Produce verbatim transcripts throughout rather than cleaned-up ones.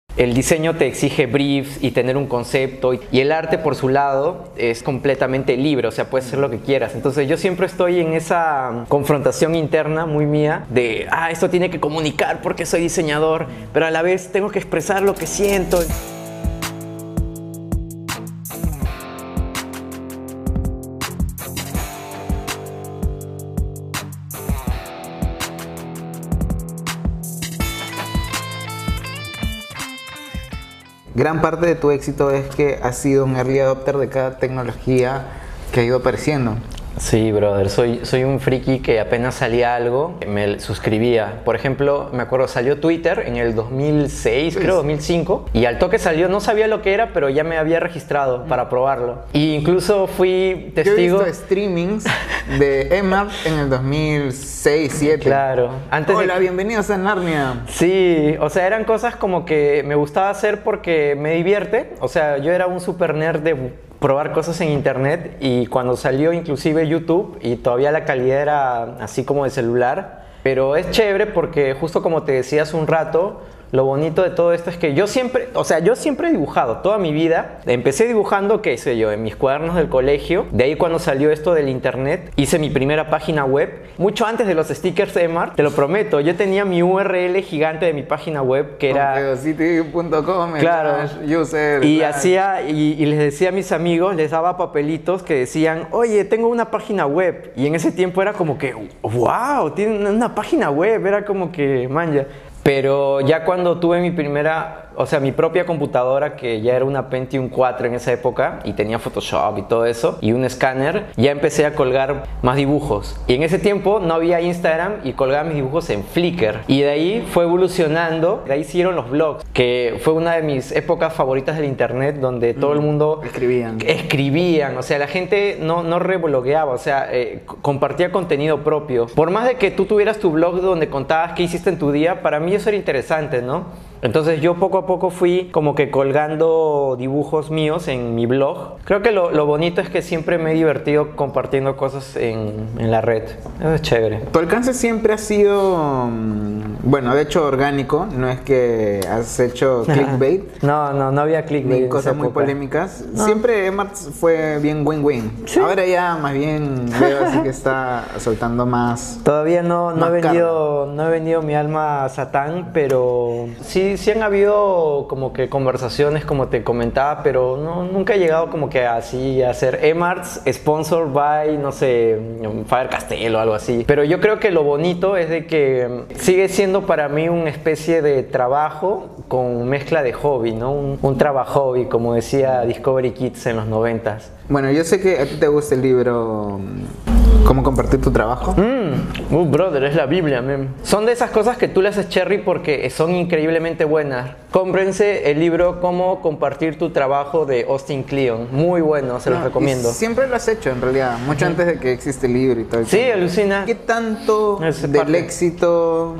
El diseño te exige briefs y tener un concepto, y el arte por su lado es completamente libre, o sea, puedes hacer lo que quieras. Entonces yo siempre estoy en esa confrontación interna muy mía de, ah, esto tiene que comunicar porque soy diseñador, pero a la vez tengo que expresar lo que siento. Gran parte de tu éxito es que has sido un early adopter de cada tecnología que ha ido apareciendo. Sí, brother, soy, soy un friki que apenas salía algo, me suscribía. Por ejemplo, me acuerdo, salió Twitter en el dos mil seis, creo, dos mil cinco, y al toque salió, no sabía lo que era, pero ya me había registrado para probarlo. Y incluso fui testigo... Yo he visto streamings de Emart en el dos mil seis, dos mil siete. Claro. Antes Hola, de... bienvenidos a Narnia. Sí, o sea, eran cosas como que me gustaba hacer porque me divierte. O sea, yo era un super nerd de probar cosas en internet, y cuando salió inclusive YouTube, y todavía la calidad era así como de celular, pero es chévere porque justo como te decía hace un rato, lo bonito de todo esto es que yo siempre, o sea, yo siempre he dibujado toda mi vida. Empecé dibujando, qué sé yo, en mis cuadernos del colegio. De ahí cuando salió esto del internet, hice mi primera página web. Mucho antes de los stickers Emart, te lo prometo. Yo tenía mi U R L gigante de mi página web, que era... City punto com, claro. User, y slash. hacía, y, y les decía a mis amigos, les daba papelitos que decían, oye, tengo una página web. Y en ese tiempo era como que, wow, tienen una página web. Era como que, man, ya... Pero ya cuando tuve mi primera, o sea, mi propia computadora, que ya era una Pentium cuatro en esa época, y tenía Photoshop y todo eso, y un escáner, ya empecé a colgar más dibujos. Y en ese tiempo no había Instagram, y colgaba mis dibujos en Flickr. Y de ahí fue evolucionando, de ahí hicieron los blogs, que fue una de mis épocas favoritas del internet, donde todo el mundo... Escribían. Escribían, o sea, la gente no, no reblogueaba, o sea, eh, compartía contenido propio. Por más de que tú tuvieras tu blog donde contabas qué hiciste en tu día, para mí eso era interesante, ¿no? Entonces yo poco a poco fui como que colgando dibujos míos en mi blog. Creo que lo, lo bonito es que siempre me he divertido compartiendo cosas en, en la red. Eso es chévere. Tu alcance siempre ha sido, bueno, de hecho orgánico, no es que has hecho clickbait. No, no, no había clickbait. Ni cosas muy polémicas. No. Siempre Emart fue bien win-win. Sí. Ahora ya más bien veo así que está soltando más. Todavía no, no, más he vendido, no he vendido mi alma a Satán, pero sí, sí han habido como que conversaciones, como te comentaba, pero no, nunca he llegado como que así a hacer Emarts sponsored by, no sé, Faber-Castell o algo así. Pero yo creo que lo bonito es de que sigue siendo para mí una especie de trabajo con mezcla de hobby, ¿no? Un, un trabajo hobby, como decía Discovery Kids en los noventas. Bueno, yo sé que a ti te gusta el libro ¿Cómo compartir tu trabajo? Mm, uh, brother, es la Biblia, man. Son de esas cosas que tú le haces cherry porque son increíblemente buenas. Cómprense el libro Cómo compartir tu trabajo de Austin Kleon. Muy bueno, se los No, recomiendo. Siempre lo has hecho en realidad, mucho antes de que existe el libro y todo. Sí, alucina. ¿Qué tanto Es del parte. éxito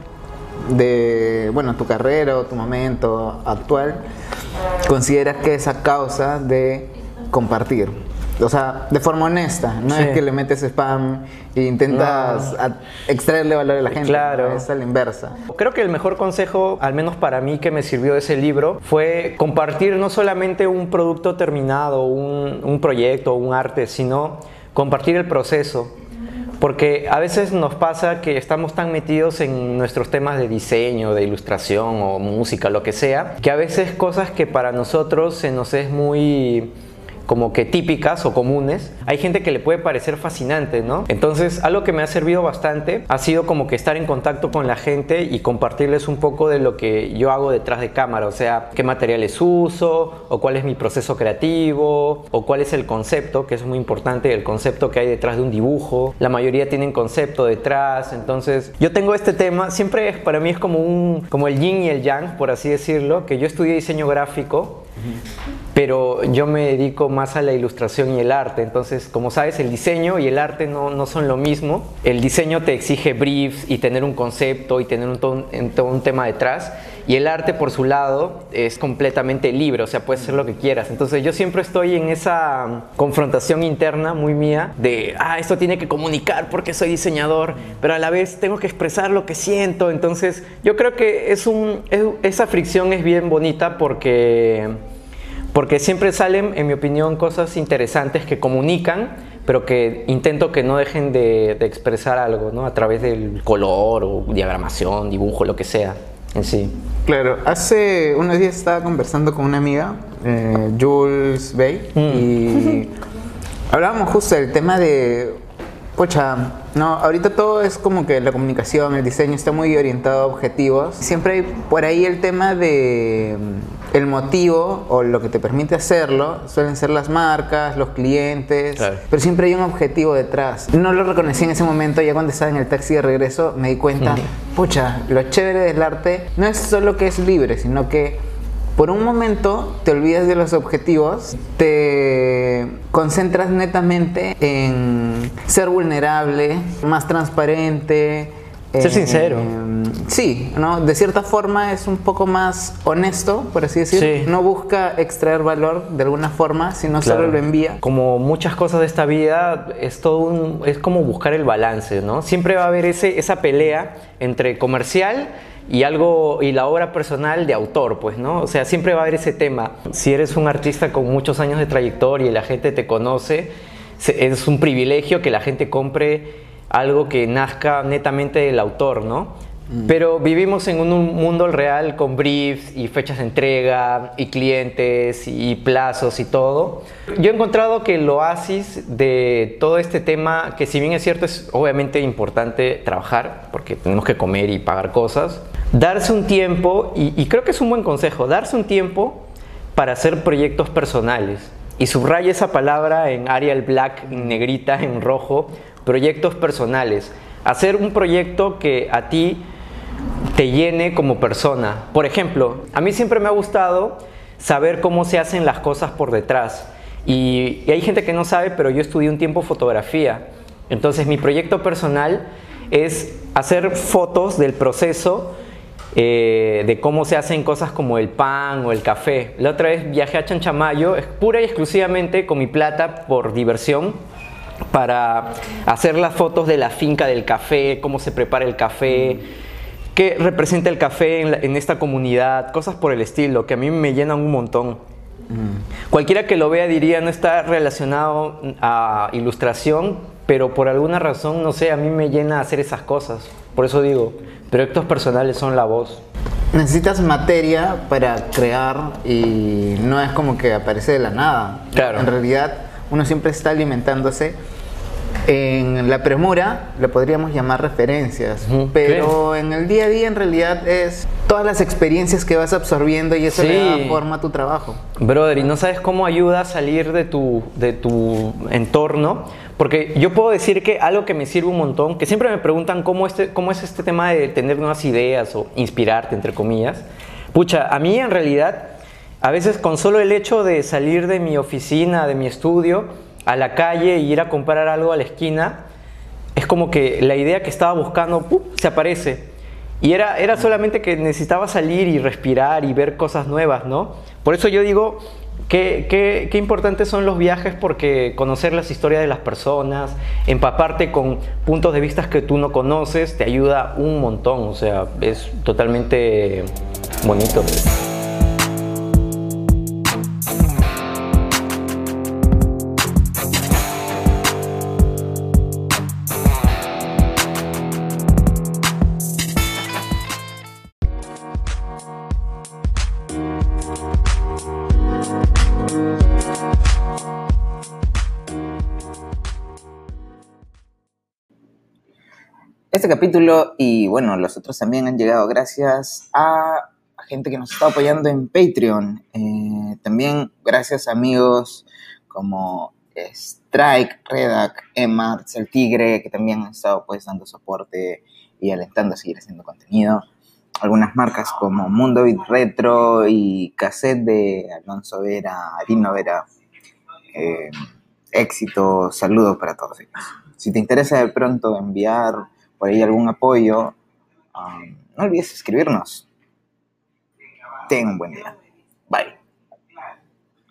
de, bueno, tu carrera o tu momento actual consideras que es a causa de compartir? O sea, de forma honesta, no Sí. es que le metes spam e intentas No. a- extraerle valor a la gente, Claro. ¿no? Es a la inversa. Creo que el mejor consejo, al menos para mí, que me sirvió de ese libro fue compartir no solamente un producto terminado, un, un proyecto, un arte, sino compartir el proceso. Porque a veces nos pasa que estamos tan metidos en nuestros temas de diseño, de ilustración o música, lo que sea, que a veces cosas que para nosotros se nos es muy como que típicas o comunes, hay gente que le puede parecer fascinante, ¿no? Entonces, algo que me ha servido bastante ha sido como que estar en contacto con la gente y compartirles un poco de lo que yo hago detrás de cámara, o sea, qué materiales uso, o cuál es mi proceso creativo, o cuál es el concepto, que es muy importante, el concepto que hay detrás de un dibujo. La mayoría tienen concepto detrás, entonces yo tengo este tema, siempre es, para mí es como un, como el yin y el yang, por así decirlo, que yo estudié diseño gráfico. Uh-huh. pero yo me dedico más a la ilustración y el arte. Entonces, como sabes, el diseño y el arte no, no son lo mismo. El diseño te exige briefs y tener un concepto y tener un, todo, un, todo un tema detrás, y el arte por su lado es completamente libre, o sea, puedes hacer lo que quieras. Entonces yo siempre estoy en esa confrontación interna muy mía de, ah, esto tiene que comunicar porque soy diseñador, pero a la vez tengo que expresar lo que siento. Entonces yo creo que es un, es, esa fricción es bien bonita porque... porque siempre salen, en mi opinión, cosas interesantes que comunican, pero que intento que no dejen de, de expresar algo, ¿no? A través del color o diagramación, dibujo, lo que sea en sí. Claro, hace unos días estaba conversando con una amiga, eh, Jules Bay, mm. y hablábamos justo del tema de, pocha, no, ahorita todo es como que la comunicación, el diseño está muy orientado a objetivos. Siempre hay por ahí el tema de el motivo o lo que te permite hacerlo, suelen ser las marcas, los clientes, claro. Pero siempre hay un objetivo detrás. No lo reconocí en ese momento, ya cuando estaba en el taxi de regreso me di cuenta, uh-huh. pucha, lo chévere del arte no es solo que es libre, sino que por un momento te olvidas de los objetivos, te concentras netamente en ser vulnerable, más transparente. Ser eh, sincero. Eh, sí, ¿no? De cierta forma es un poco más honesto, por así decirlo. Sí. No busca extraer valor de alguna forma, sino claro. Solo lo envía. Como muchas cosas de esta vida, es todo un, es como buscar el balance, ¿no? Siempre va a haber ese, esa pelea entre comercial y algo, y la obra personal de autor, pues, ¿no? O sea, siempre va a haber ese tema. Si eres un artista con muchos años de trayectoria y la gente te conoce, es un privilegio que la gente compre algo que nazca netamente del autor, ¿no? Mm. Pero vivimos en un mundo real con briefs y fechas de entrega y clientes y plazos y todo. Yo he encontrado que el oasis de todo este tema, que si bien es cierto, es obviamente importante trabajar porque tenemos que comer y pagar cosas, darse un tiempo, y, y creo que es un buen consejo, darse un tiempo para hacer proyectos personales. Y subraya esa palabra en Arial Black, en negrita, en rojo, proyectos personales. Hacer un proyecto que a ti te llene como persona. Por ejemplo, a mí siempre me ha gustado saber cómo se hacen las cosas por detrás. Y, y hay gente que no sabe, pero yo estudié un tiempo fotografía. Entonces mi proyecto personal es hacer fotos del proceso Eh, de cómo se hacen cosas como el pan o el café. La otra vez viajé a Chanchamayo, pura y exclusivamente con mi plata por diversión, para hacer las fotos de la finca del café, cómo se prepara el café, qué representa el café en, la, en esta comunidad, cosas por el estilo, que a mí me llenan un montón. Mm. Cualquiera que lo vea diría no está relacionado a ilustración, pero por alguna razón, no sé, a mí me llena hacer esas cosas. Por eso digo, proyectos personales son la voz. Necesitas materia para crear y no es como que aparece de la nada. Claro. En realidad uno siempre está alimentándose. En la premura le podríamos llamar referencias, uh-huh. Pero ¿qué? En el día a día en realidad es todas las experiencias que vas absorbiendo y eso sí. Le da forma a tu trabajo. Brother, y no sabes cómo ayuda a salir de tu, de tu entorno. Porque yo puedo decir que algo que me sirve un montón, que siempre me preguntan cómo, este, cómo es este tema de tener nuevas ideas o inspirarte, entre comillas. Pucha, a mí en realidad, a veces con solo el hecho de salir de mi oficina, de mi estudio, a la calle e ir a comprar algo a la esquina, es como que la idea que estaba buscando ¡pum!, se aparece. Y era, era solamente que necesitaba salir y respirar y ver cosas nuevas, ¿no? Por eso yo digo... Qué, qué, qué importantes son los viajes, porque conocer las historias de las personas, empaparte con puntos de vista que tú no conoces, te ayuda un montón, o sea, es totalmente bonito. Este capítulo y bueno, los otros también han llegado gracias a gente que nos está apoyando en Patreon. Eh, también gracias a amigos como Strike, Redac, Emarts, El Tigre, que también han estado pues dando soporte y alentando a seguir haciendo contenido. algunas marcas como Mundo Beat Retro y Cassette de Alonso Vera, Arino Vera. Eh, éxito, saludos para todos ellos. Si te interesa de pronto enviar por ahí algún apoyo, um, no olvides escribirnos. Ten un buen día.